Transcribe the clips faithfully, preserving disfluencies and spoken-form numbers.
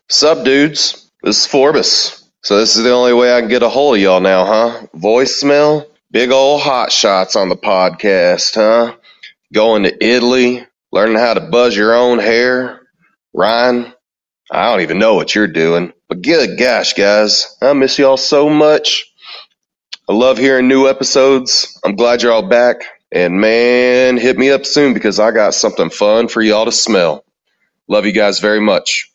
Sup, dudes? This is Forbes. So this is the only way I can get a hold of y'all now, huh? Voicemail? Big ol' hot shots on the podcast, huh? Going to Italy? Learning how to buzz your own hair? Ryan? I don't even know what you're doing. But good gosh, guys. I miss y'all so much. I love hearing new episodes. I'm glad you're all back. And man, hit me up soon because I got something fun for y'all to smell. Love you guys very much.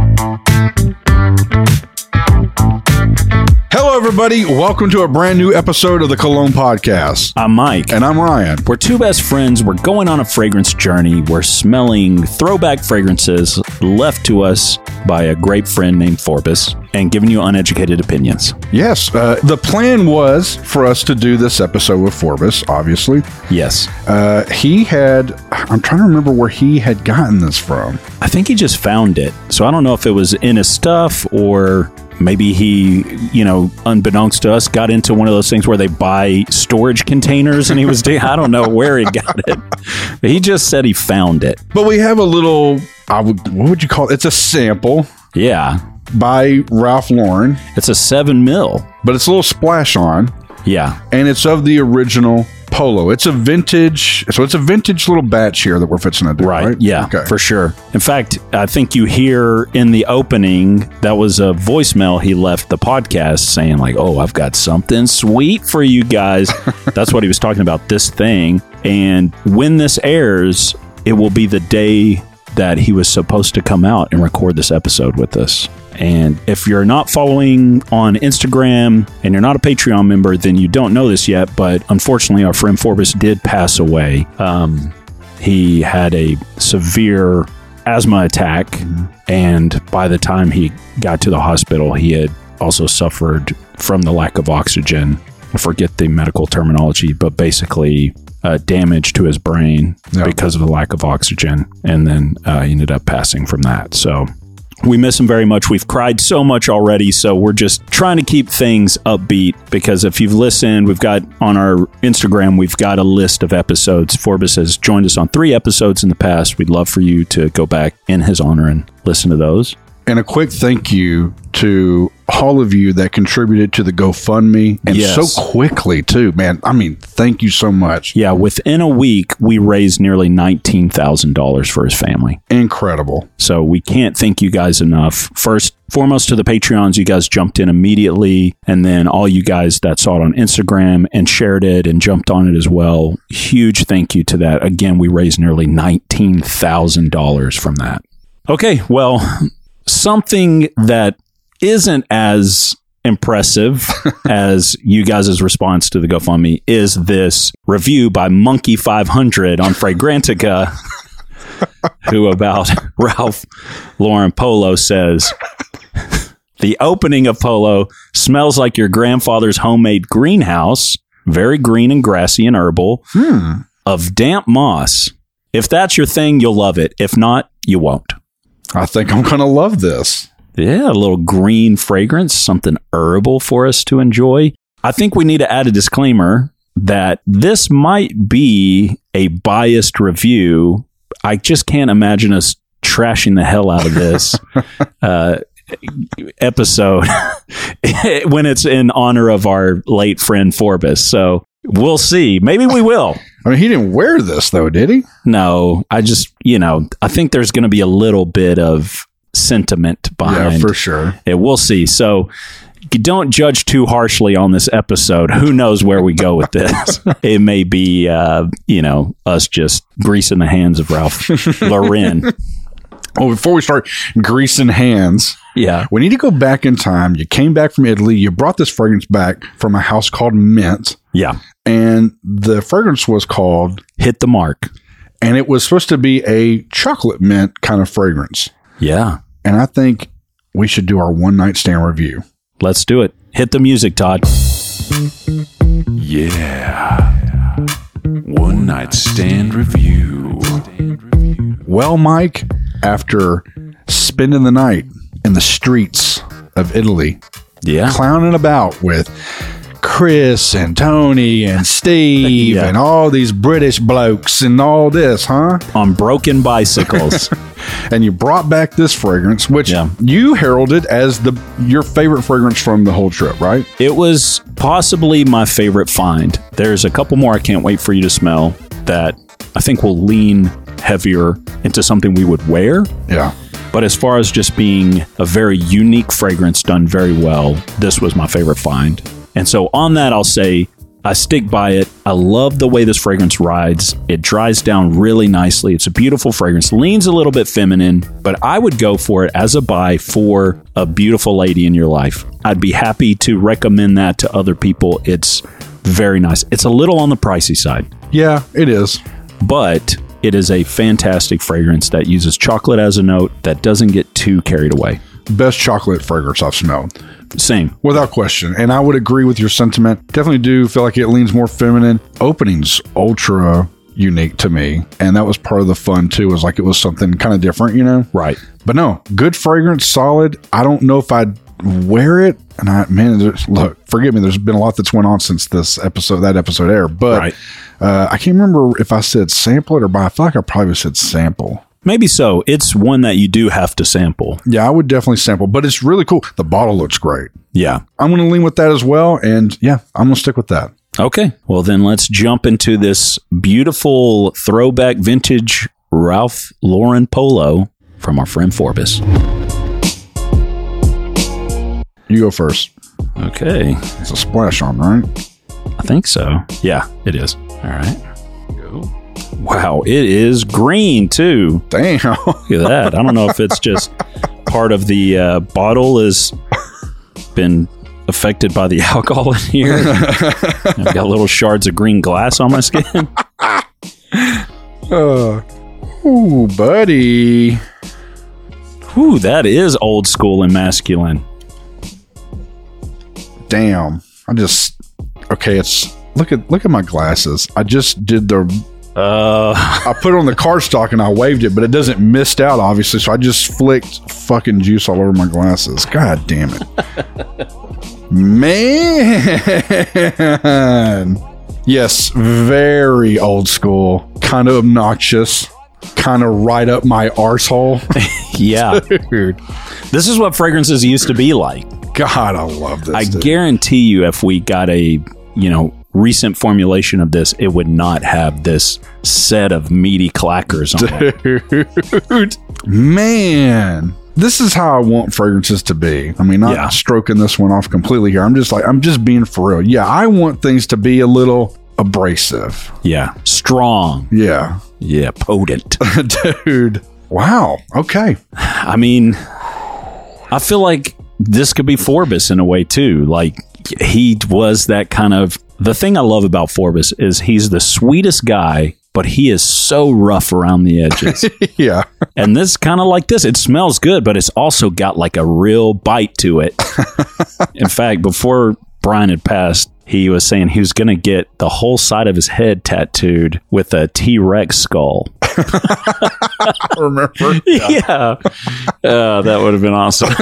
Hello, everybody. Welcome to a brand new episode of the Cologne Podcast. I'm Mike. And I'm Ryan. We're two best friends. We're going on a fragrance journey. We're smelling throwback fragrances left to us by a great friend named Forbes and giving you uneducated opinions. Yes. Uh, the plan was for us to do this episode with Forbes, obviously. Yes. Uh, he had, I'm trying to remember where he had gotten this from. I think he just found it. So I don't know if it was in his stuff or maybe he, you know, unbeknownst to us, got into one of those things where they buy storage containers and he was, I don't know where he got it. But he just said he found it. But we have a little, I would, what would you call it? It's a sample. Yeah. By Ralph Lauren. It's a seven mil. But it's a little splash on. Yeah. And it's of the original Polo. It's a vintage, so it's a vintage little batch here that we're fixing to do, right? Right, yeah, okay. For sure. In fact, I think you hear in the opening, that was a voicemail he left the podcast saying like, oh, I've got something sweet for you guys. That's what he was talking about, this thing. And when this airs, it will be the day that he was supposed to come out and record this episode with us. And if you're not following on Instagram and you're not a Patreon member, then you don't know this yet. But unfortunately, our friend Forbes did pass away. Um, he had a severe asthma attack. Mm-hmm. And by the time he got to the hospital, he had also suffered from the lack of oxygen. I forget the medical terminology, but basically uh, damage to his brain yep. because of the lack of oxygen. And then uh, he ended up passing from that. So we miss him very much. We've cried so much already, so we're just trying to keep things upbeat because if you've listened, we've got on our Instagram, we've got a list of episodes. Forbes has joined us on three episodes in the past. We'd love for you to go back in his honor and listen to those. And a quick thank you to all of you that contributed to the GoFundMe and yes. so quickly too, man. I mean, thank you so much. Yeah, within a week, we raised nearly nineteen thousand dollars for his family. Incredible. So we can't thank you guys enough. First, foremost to the Patreons, you guys jumped in immediately. And then all you guys that saw it on Instagram and shared it and jumped on it as well. Huge thank you to that. Again, we raised nearly nineteen thousand dollars from that. Okay, well, something that isn't as impressive as you guys' response to the GoFundMe is this review by Monkey five hundred on Fragrantica, who about Ralph Lauren Polo says, the opening of Polo smells like your grandfather's homemade greenhouse, very green and grassy and herbal, hmm. of damp moss. If that's your thing, you'll love it. If not, you won't. I think I'm going to love this. Yeah, a little green fragrance, something herbal for us to enjoy. I think we need to add a disclaimer that this might be a biased review. I just can't imagine us trashing the hell out of this uh, episode when it's in honor of our late friend Forbes. So we'll see. Maybe we will. I mean, he didn't wear this, though, did he? No, I just, you know, I think there's going to be a little bit of sentiment behind. Yeah, for sure. It. We'll see. So don't judge too harshly on this episode. Who knows where we go with this? It may be, uh, you know, us just greasing the hands of Ralph Lauren. Well, before we start greasing hands, yeah, we need to go back in time. You came back from Italy. You brought this fragrance back from a house called Mint. Yeah. And the fragrance was called Hit the Mark. And it was supposed to be a chocolate mint kind of fragrance. Yeah. And I think we should do our one night stand review. Let's do it. Hit the music, Todd. Yeah. One night stand review. Well, Mike, after spending the night in the streets of Italy, yeah, clowning about with Chris and Tony and Steve Yeah. and all these British blokes and all this, huh? On broken bicycles. And you brought back this fragrance, which Yeah. you heralded as the your favorite fragrance from the whole trip, right? It was possibly my favorite find. There's a couple more I can't wait for you to smell that I think will lean heavier into something we would wear. Yeah. But as far as just being a very unique fragrance done very well, this was my favorite find. And so on that, I'll say I stick by it. I love the way this fragrance rides. It dries down really nicely. It's a beautiful fragrance, leans a little bit feminine, but I would go for it as a buy for a beautiful lady in your life. I'd be happy to recommend that to other people. It's very nice. It's a little on the pricey side, Yeah, it is. but it is a fantastic fragrance that uses chocolate as a note that doesn't get too carried away. Best chocolate fragrance I've smelled. Same. Without question. And I would agree with your sentiment. Definitely do feel like it leans more feminine. Opening's ultra unique to me. And that was part of the fun too, was like it was something kind of different, you know? Right. But no, good fragrance, solid. I don't know if I'd wear it. And I, man, there's- look, forgive me, there's been a lot that's went on since this episode, that episode aired. But Right. uh, I can't remember if I said sample it or buy. I feel like I probably said sample. Maybe so. It's one that you do have to sample. Yeah, I would definitely sample, but it's really cool. The bottle looks great. Yeah. I'm going to lean with that as well. And yeah, I'm going to stick with that. Okay. Well, then let's jump into this beautiful throwback vintage Ralph Lauren polo from our friend Forbes. You go first. Okay. It's a splash on, right? I think so. Yeah, it is. All right. Go. Wow. It is green too. Damn. Look at that. I don't know if it's just part of the uh, bottle has been affected by the alcohol in here. I've got little shards of green glass on my skin. uh, ooh, buddy. Ooh, that is old school and masculine. Damn. I just okay, it's look at look at my glasses. I just did the Uh, I put it on the cardstock and I waved it, but it doesn't mist out obviously, so I just flicked fucking juice all over my glasses. God damn it. Man. Yes, very old school, kind of obnoxious, kind of right up my arsehole. yeah. Dude, This is what fragrances used to be like. God, I love this. I dude. guarantee you, if we got a, you know, recent formulation of this, it would not have this set of meaty clackers on it. Dude, man, this is how I want fragrances to be. I mean, not Yeah. stroking this one off completely here. I'm just like, I'm just being for real. Yeah, I want things to be a little abrasive. Yeah. Strong. Yeah. Yeah. Potent. Dude. Wow. Okay. I mean, I feel like this could be Forbes in a way too. Like he was that kind of, the thing I love about Forbes is he's the sweetest guy, but he is so rough around the edges. Yeah. And this kind of like this, it smells good, but it's also got like a real bite to it. In fact, before Brian had passed, he was saying he was going to get the whole side of his head tattooed with a T-Rex skull. Remember? Yeah. Uh, that would have been awesome.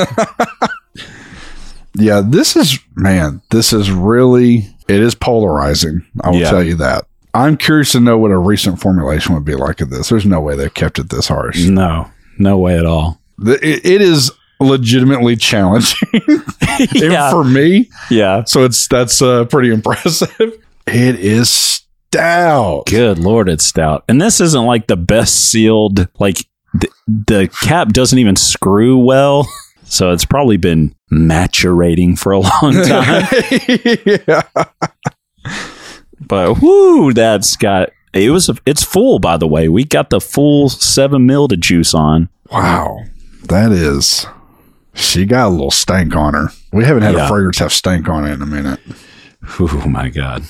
Yeah, this is, man, this is really, it is polarizing. I will Yeah. tell you that. I'm curious to know what a recent formulation would be like of this. There's no way they've kept it this harsh. No, no way at all. The- It, it is legitimately challenging even Yeah. for me. Yeah. So it's, that's uh, pretty impressive. It is stout. Good Lord, it's stout. And this isn't like the best sealed, like the, the cap doesn't even screw well. So it's probably been maturating for a long time. Yeah. But whoo, that's got, it was, it's full, by the way. We got the full seven mil to juice on. Wow. That is, she got a little stank on her. We haven't had Yeah. a fragrance have stank on it in a minute. Oh my God.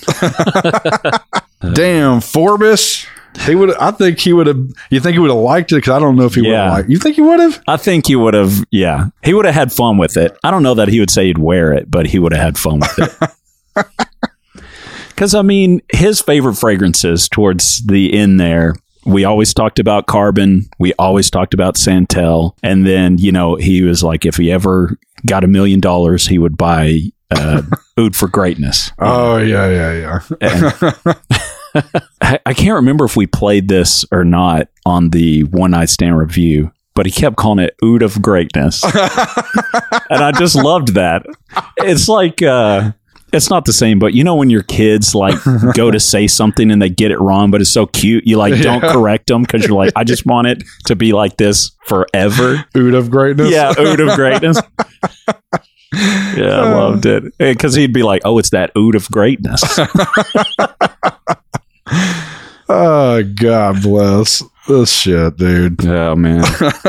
Damn, Forbes. He would. I think he would have. You think he would have liked it? Because I don't know if he would Yeah. have liked. You think he would have? I think he would have, yeah. He would have had fun with it. I don't know that he would say he'd wear it, but he would have had fun with it. Because, I mean, his favorite fragrances towards the end there, we always talked about Carbon. We always talked about Santel. And then, you know, he was like, if he ever got a million dollars, he would buy uh, Ood for Greatness. Oh, yeah, yeah, yeah. I, I can't remember if we played this or not on the One Night Stand review, but he kept calling it Ood of Greatness. And I just loved that. It's like, uh, it's not the same, but you know when your kids like go to say something and they get it wrong, but it's so cute, you like don't Yeah. correct them because you're like, I just want it to be like this forever. Ood of Greatness. Yeah, Ood of Greatness. Yeah, I loved it. Because he'd be like, oh, it's that Ood of Greatness. Oh, God bless. This shit, dude. Oh, man.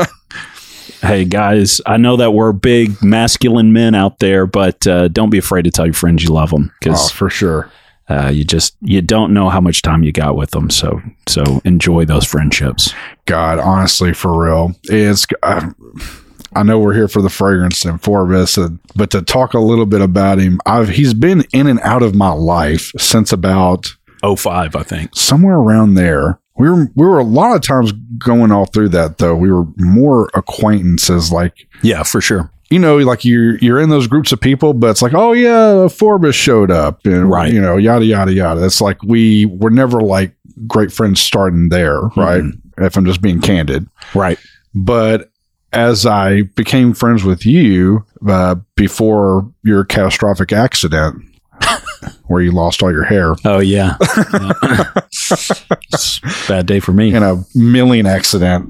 Hey, guys, I know that we're big masculine men out there, but uh, don't be afraid to tell your friends you love them Oh, because for sure. uh, you just you don't know how much time you got with them. So so enjoy those friendships. God, honestly, for real. It's... I, I know we're here for the fragrance and Forbes, uh, but to talk a little bit about him, I've he's been in and out of my life since about oh five, I think. somewhere around there. We were we were a lot of times going all through that though. We were more acquaintances, like Yeah, for sure. you know, like you're you're in those groups of people, but it's like, oh yeah, Forbes showed up, and Right. you know, yada yada yada. It's like we were never like great friends starting there, right? If I'm just being candid, Right. but as I became friends with you uh, before your catastrophic accident where you lost all your hair Oh, yeah. Yeah. It's a bad day for me. in a milling accident,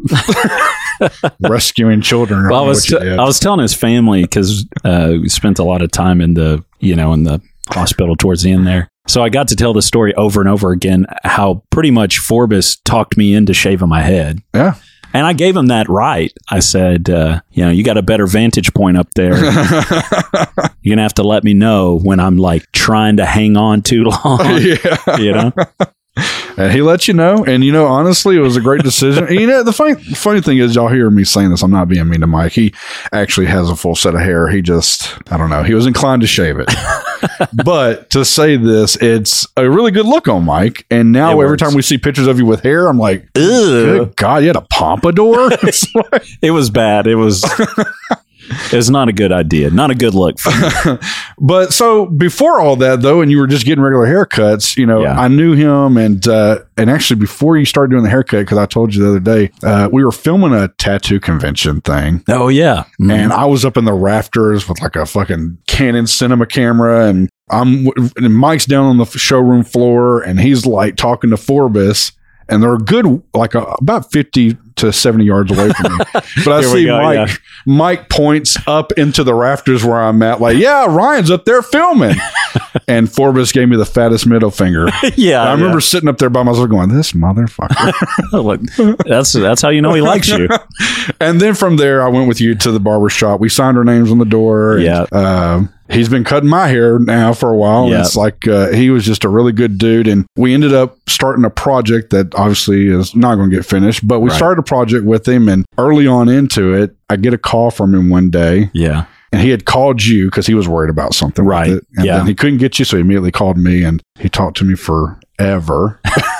rescuing children. Well, I was t- I was telling his family because uh, we spent a lot of time in the you know in the hospital towards the end there. So I got to tell the story over and over again how pretty much Forbes talked me into shaving my head. yeah. And I gave him that right. I said, uh, you know, you got a better vantage point up there. You're going to have to let me know when I'm like trying to hang on too long, Yeah. you know? And he let you know. And, you know, honestly, it was a great decision. And, you know, the funny, funny thing is, y'all hear me saying this. I'm not being mean to Mike. He actually has a full set of hair. He just, I don't know. He was inclined to shave it. But to say this, it's a really good look on Mike. And now It every works. time we see pictures of you with hair, I'm like, good God, you had a pompadour? It's like- It was bad. It was, it was not a good idea. Not a good look for me. But so before all that, though, and you were just getting regular haircuts, you know, Yeah. I knew him. And, uh, and actually before you started doing the haircut, because I told you the other day, uh, we were filming a tattoo convention thing. Oh, yeah. Mhm. And I was up in the rafters with like a fucking Canon cinema camera, and I'm and Mike's down on the showroom floor, and he's like talking to Forbes, and they're good like a, about fifty to seventy yards away from me. But I Here we see go, Mike. yeah. Mike points up into the rafters where I'm at, like, yeah, Ryan's up there filming. And Forbes gave me the fattest middle finger. yeah. I remember sitting up there by myself going, this motherfucker. yeah. Look, that's, that's how you know he likes you. And then from there, I went with you to the barber shop. We signed our names on the door. And, Yeah. uh, he's been cutting my hair now for a while. And Yeah. it's like uh, he was just a really good dude. And we ended up starting a project that obviously is not going to get finished. But we Right. started a project with him. And early on into it, I get a call from him one day. Yeah. And he had called you because he was worried about something. with Right. it. And Yeah. then he couldn't get you. So he immediately called me, and he talked to me forever.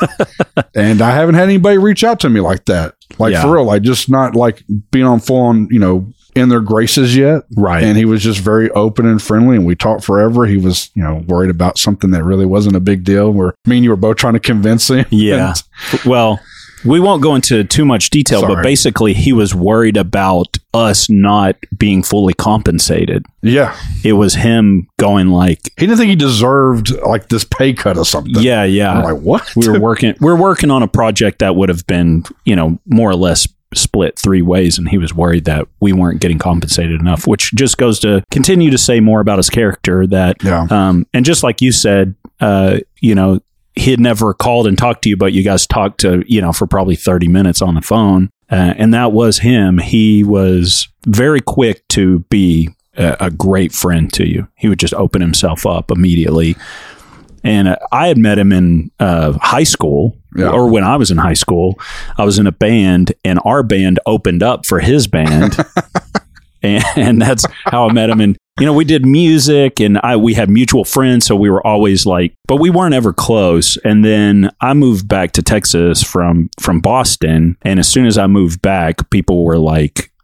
And I haven't had anybody reach out to me like that. Like Yeah. for real. Like just not like being on full on, you know, in their graces yet. Right. And he was just very open and friendly, and we talked forever. He was, you know, worried about something that really wasn't a big deal, where me and you were both trying to convince him. Yeah. Well, we won't go into too much detail, Sorry. but basically he was worried about us not being fully compensated. And yeah. It was him going like, He didn't think he deserved like this pay cut or something. yeah, yeah. I'm like, what? we were working we we're working on a project that would have been, you know, more or less split three ways, and he was worried that we weren't getting compensated enough, which just goes to continue to say more about his character that Yeah. um and just like you said, uh, you know, he had never called and talked to you, but you guys talked to, you know, for probably thirty minutes on the phone. Uh, and that was him. He was very quick to be a, a great friend to you. He would just open himself up immediately. And uh, I had met him in uh, high school, Yeah. or when I was in high school. I was in a band, and our band opened up for his band. and, and that's how I met him. And, you know, we did music, and I we had mutual friends, so we were always like, but we weren't ever close. And then I moved back to Texas from from Boston, and as soon as I moved back, people were like,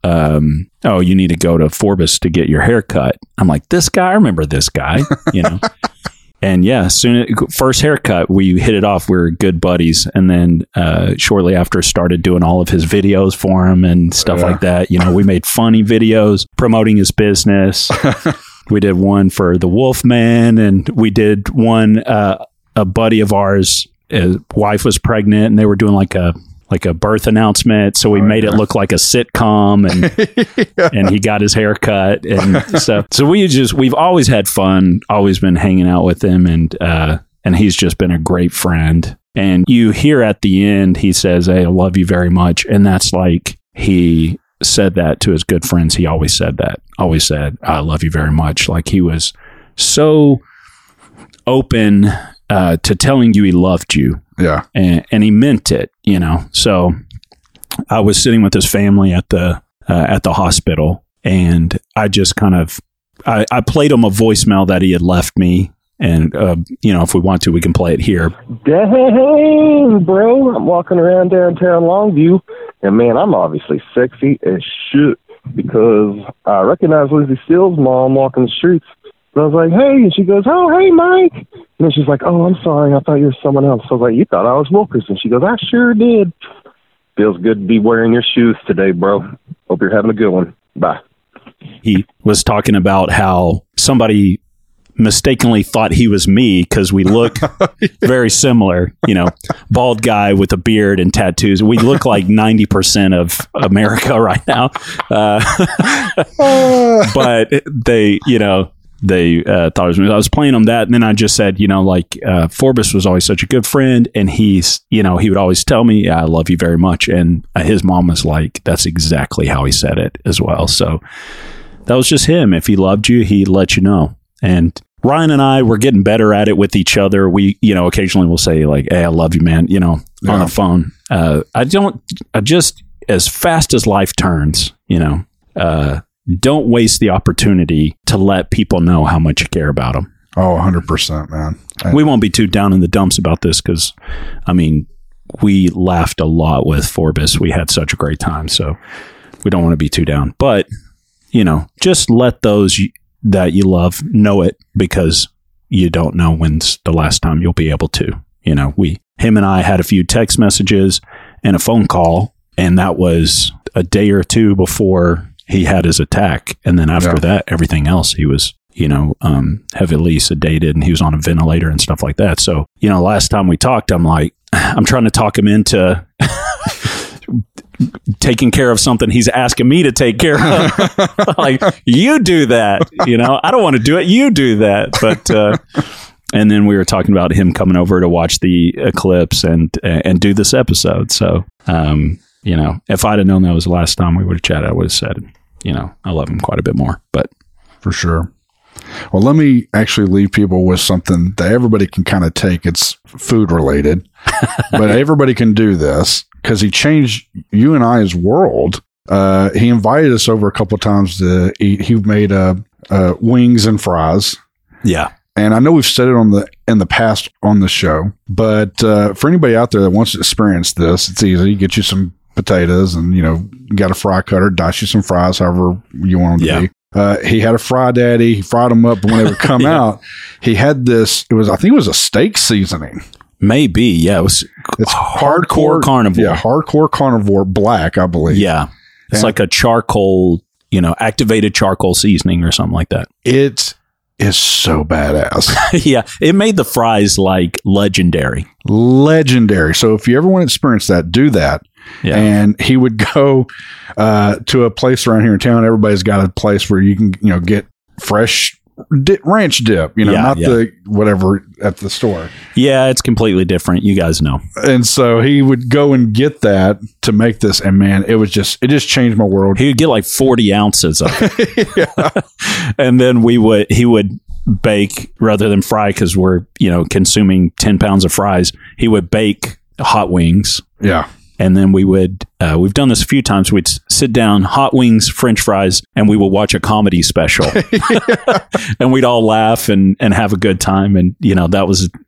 um, oh, you need to go to Forbes to get your hair cut. I'm like, this guy, I remember this guy, you know. And yeah, soon first haircut, we hit it off. We were good buddies, and then uh, shortly after, started doing all of his videos for him and stuff yeah. like that. You know, we made funny videos promoting his business. We did one for the Wolfman, and we did one. Uh, a buddy of ours, his wife was pregnant, and they were doing like a like a birth announcement. So we oh, made yeah. it look like a sitcom, and yeah. and he got his hair cut and stuff. So we just, we've always had fun, always been hanging out with him. And, uh, and he's just been a great friend. And you hear at the end, he says, hey, I love you very much. And that's like, he said that to his good friends. He always said that, always said, I love you very much. Like he was so open uh, to telling you he loved you. Yeah. And, and he meant it, you know. So I was sitting with his family at the uh, at the hospital, and I just kind of I, I played him a voicemail that he had left me, and uh, you know, if we want to, we can play it here. Dang, bro! I'm walking around downtown Longview, and man, I'm obviously sexy as shit because I recognize Lizzie Steele's mom walking the streets. And I was like, hey, and she goes, oh, hey, Mike. And then she's like, oh, I'm sorry. I thought you were someone else. I was like, you thought I was Wilkerson. She goes, I sure did. Feels good to be wearing your shoes today, bro. Hope you're having a good one. Bye. He was talking about how somebody mistakenly thought he was me because we look very similar, you know, bald guy with a beard and tattoos. We look like ninety percent of America right now. Uh, but they, you know, They uh, thought it was me. I was playing them that, and then I just said, you know, like uh, Forbes was always such a good friend, and he's, you know, he would always tell me, yeah, I love you very much. And uh, his mom was like, that's exactly how he said it as well. So that was just him. If he loved you, he'd let you know. And Ryan and I were getting better at it with each other. We, you know, occasionally we'll say like, hey, I love you, man, you know, yeah. on the phone. Uh, I don't, I just, as fast as life turns, you know, uh, don't waste the opportunity to let people know how much you care about them. Oh, one hundred percent, man. I, we won't be too down in the dumps about this because, I mean, we laughed a lot with Forbes. We had such a great time, so we don't want to be too down. But, you know, just let those that you love know it because you don't know when's the last time you'll be able to. You know, we, him and I had a few text messages and a phone call, and that was a day or two before he had his attack. And then after yeah. that, everything else, he was, you know, um, heavily sedated and he was on a ventilator and stuff like that. So, you know, last time we talked, I'm like, I'm trying to talk him into taking care of something he's asking me to take care of. Like, you do that, you know, I don't want to do it. You do that. But, uh, and then we were talking about him coming over to watch the eclipse and, and do this episode. So, um, you know, if I'd have known that was the last time we would have chatted, I would have said, you know, I love him quite a bit more, but for sure. Well, let me actually leave people with something that everybody can kind of take. It's food related, but everybody can do this because he changed you and I's world. Uh, he invited us over a couple of times to eat. He made uh, uh, wings and fries. Yeah. And I know we've said it on the in the past on the show, but uh, for anybody out there that wants to experience this, it's easy. Get you some potatoes and, you know, got a fry cutter, dice you some fries, however you want them to yeah. be. Uh, he had a fry daddy. He fried them up, and when they would come yeah. out, he had this, it was, I think it was a steak seasoning. Maybe. Yeah. It was it's hardcore, hardcore carnivore. Yeah. Hardcore carnivore black, I believe. Yeah. It's and like a charcoal, you know, activated charcoal seasoning or something like that. It is so badass. Yeah. It made the fries like legendary. Legendary. So if you ever want to experience that, do that. Yeah. And he would go uh, to a place around here in town. Everybody's got a place where you can, you know, get fresh di- ranch dip, you know, yeah, not yeah. the whatever at the store. Yeah, it's completely different. You guys know. And so he would go and get that to make this. And man, it was just, it just changed my world. He would get like forty ounces of it. Yeah. And then we would, he would bake rather than fry because we're, you know, consuming ten pounds of fries. He would bake hot wings. Yeah. And then we would, uh, we've done this a few times. We'd sit down, hot wings, French fries, and we would watch a comedy special. And we'd all laugh and, and have a good time. And, you know, that was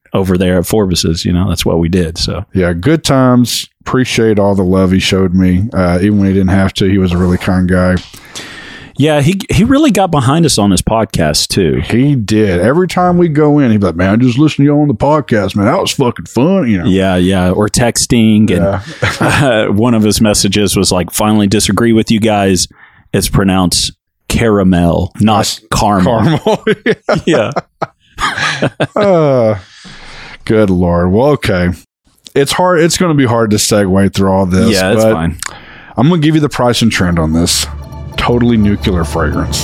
over there at Forbes's. You know, that's what we did. So Yeah, good times. Appreciate all the love he showed me. Uh, even when he didn't have to, he was a really kind guy. yeah, he he really got behind us on this podcast too. He did. Every time we go in, he'd be like, man, I just listened to you on the podcast, man. That was fucking fun. You know? Yeah, yeah, or texting, and Yeah. uh, one of his messages was like, "Finally, disagree with you guys. It's pronounced caramel, not caramel." Caramel. Yeah, uh, good Lord. Well, okay. It's hard. It's going to be hard to segue through all this. yeah, it's but fine. I'm going to give you the price and trend on this. Totally nuclear fragrance.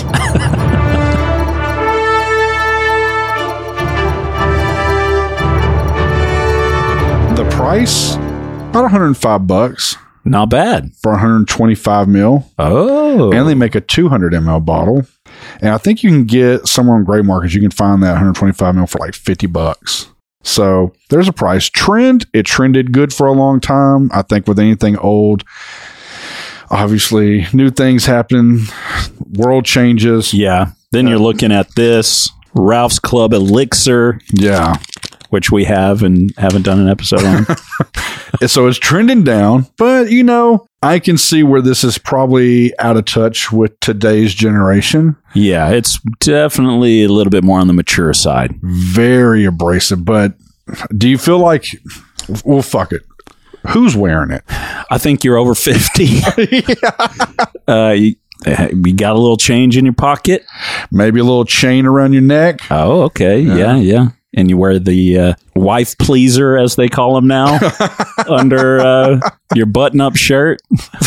The price, about one hundred five bucks Not bad. for one hundred twenty-five mil. Oh, And they make a two hundred milliliter bottle. And I think you can get somewhere on gray markets, you can find that one hundred twenty-five milliliters for like fifty bucks. So there's a price. Trend, it trended good for a long time. I think with anything old, obviously new things happen, world changes. yeah. Then you're looking at this Ralph's Club Elixir, Yeah. which we have and haven't done an episode on. So it's trending down, but you know, I can see where this is probably out of touch with today's generation. Yeah, it's definitely a little bit more on the mature side. Very abrasive, but do you feel like, well, fuck it. Who's wearing it? I think you're over fifty. uh, you, you got a little change in your pocket. Maybe a little chain around your neck. Oh, okay. Yeah, yeah. And you wear the uh, wife pleaser, as they call them now, under uh, your button-up shirt.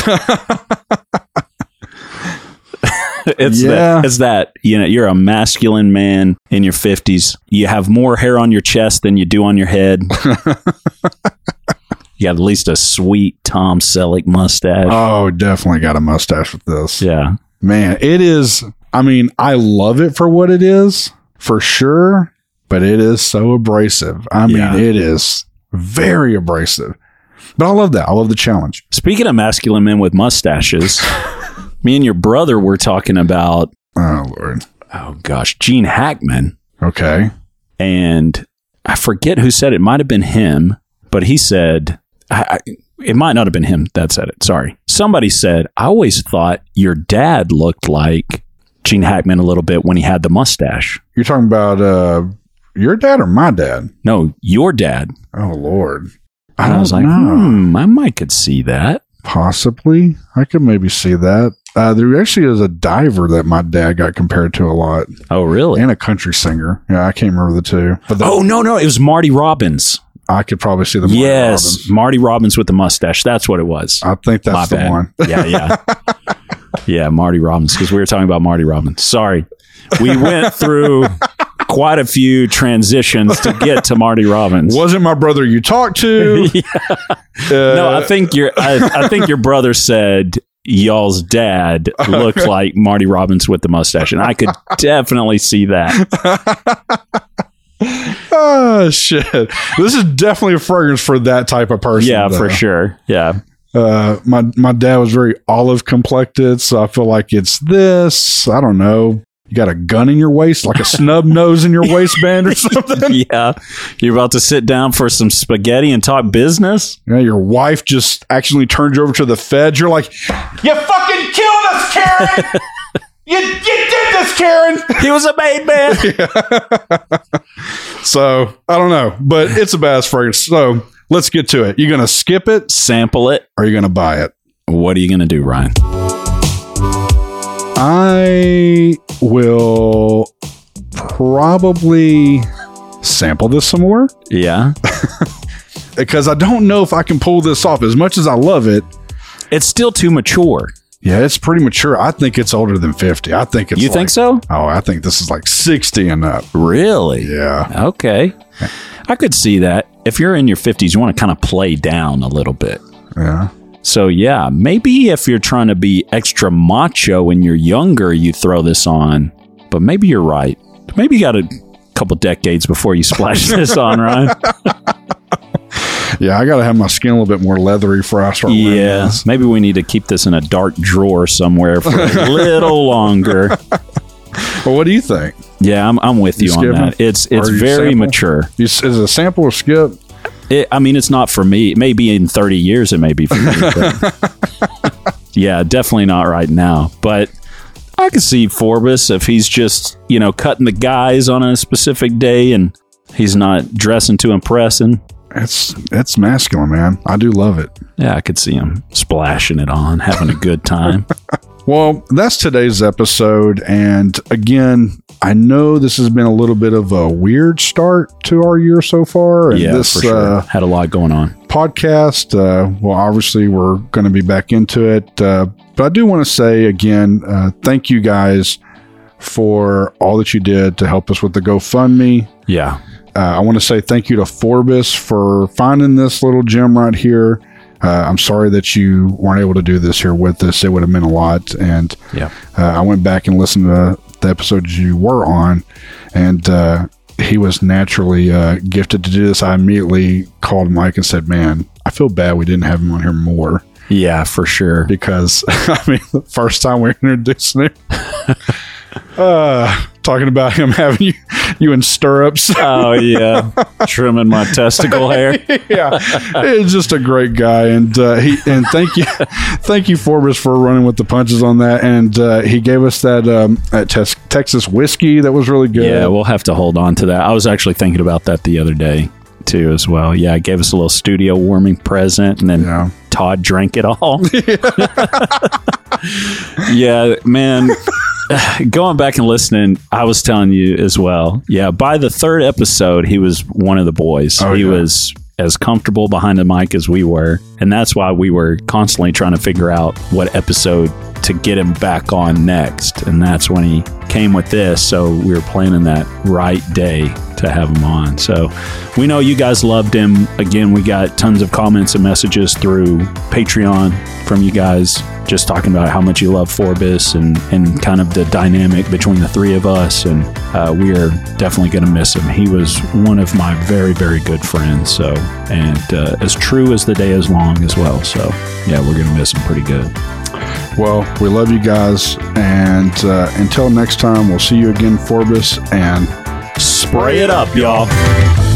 it's Yeah. that. It's that. You know, you're a masculine man in your fifties. You have more hair on your chest than you do on your head. You got at least a sweet Tom Selleck mustache. Oh, definitely got a mustache with this. Yeah. Man, it is. I mean, I love it for what it is, for sure, but it is so abrasive. I mean, Yeah. it is very abrasive. But I love that. I love the challenge. Speaking of masculine men with mustaches, me and your brother were talking about, Oh, Lord. oh gosh, Gene Hackman. Okay. And I forget who said it. It might have been him, but he said, I, I, it might not have been him that said it. Sorry. Somebody said, I always thought your dad looked like Gene Hackman a little bit when he had the mustache. You're talking about uh, your dad or my dad? No, your dad. Oh, Lord. And I was like, know. hmm, I might could see that. Possibly. I could maybe see that. Uh, there actually is a diver that my dad got compared to a lot, Oh, really? and a country singer. Yeah, I can't remember the two. But the, Oh, no, no. It was Marty Robbins. I could probably see the Marty yes. Robbins. Marty Robbins with the mustache. That's what it was. I think My that's the bad. one. Yeah, yeah. Yeah, Marty Robbins, because we were talking about Marty Robbins. Sorry. We went through quite a few transitions to get to Marty Robbins. Wasn't my brother you talked to? Yeah. Uh, No, I think your I, I think your brother said y'all's dad looked like Marty Robbins with the mustache, and I could definitely see that. oh, shit. This is definitely a fragrance for that type of person. Yeah, though. for sure. Yeah. Uh, my, my dad was very olive complected, so I feel like it's this. I don't know. You got a gun in your waist, like a snub nose in your waistband or something. Yeah. You're about to sit down for some spaghetti and talk business? Yeah, your wife just accidentally turned you over to the feds. You're like, you fucking killed us, Karen. you, you did this, Karen. He was a made man. So I don't know, but it's a badass fragrance. So let's get to it. You going to skip it Sample it. or are you going to buy it? What are you going to do, Ryan? I will probably sample this some more Yeah. because I don't know if I can pull this off as much as I love it. It's still too mature. Yeah, it's pretty mature. I think it's older than fifty. I think it's You like- think so? Oh, I think this is like sixty and up. Really? Yeah. Okay. I could see that. If you're in your fifties, you want to kind of play down a little bit. Yeah. So, yeah, maybe if you're trying to be extra macho when you're younger, you throw this on. But maybe you're right. Maybe you got a couple decades before you splash this on, Ryan. Yeah, I got to have my skin a little bit more leathery for I start wearing Yeah. this. Maybe we need to keep this in a dark drawer somewhere for a little longer. Well, what do you think? Yeah, I'm, I'm with you, You on skipping? that. It's it's Or you very sample? mature. You, is it a sample or skip? It, I mean, it's not for me. Maybe in thirty years, it may be for me. But yeah, definitely not right now. But I can see Forbes if he's just, you know, cutting the guys on a specific day and he's not dressing to impress. And It's it's masculine, man. I do love it. yeah, I could see him splashing it on, having a good time. Well, that's today's episode. And again, I know this has been a little bit of a weird start to our year so far. And yeah, this for sure. uh, Had a lot going on. podcast, uh, well, obviously, we're going to be back into it. Uh, but I do want to say again, uh, thank you guys for all that you did to help us with the GoFundMe. Yeah. Uh, I want to say thank you to Forbes for finding this little gem right here. Uh, I'm sorry that you weren't able to do this here with us. It would have meant a lot. And Yeah. uh, I went back and listened to the episodes you were on, and uh, he was naturally uh, gifted to do this. I immediately called Mike and said, man, I feel bad we didn't have him on here more, Yeah, for sure. because, I mean, the first time we introduced him, uh, talking about him having you, you in stirrups. Oh, yeah. Trimming my testicle hair. Yeah, he's just a great guy, and uh, he and thank you, thank you Forbes for running with the punches on that, and uh, he gave us that um, that tes- Texas whiskey that was really good. Yeah, we'll have to hold on to that. I was actually thinking about that the other day, too, as well. Yeah, it gave us a little studio warming present, and then Yeah. Todd drank it all. Yeah, man. Going back and listening, I was telling you as well. Yeah, by the third episode, he was one of the boys. Oh, he yeah. was as comfortable behind the mic as we were. And that's why we were constantly trying to figure out what episode to get him back on next. And that's when he came with this. So we were planning that right day to have him on. So we know you guys loved him. Again, we got tons of comments and messages through Patreon from you guys, just talking about how much you love Forbes and, and kind of the dynamic between the three of us. And uh, we are definitely going to miss him. He was one of my very, very good friends. So, and uh, as true as the day is long as well. So yeah, we're going to miss him pretty good. Well, we love you guys, and uh, until next time, we'll see you again, Forbes, and Spray it up, y'all.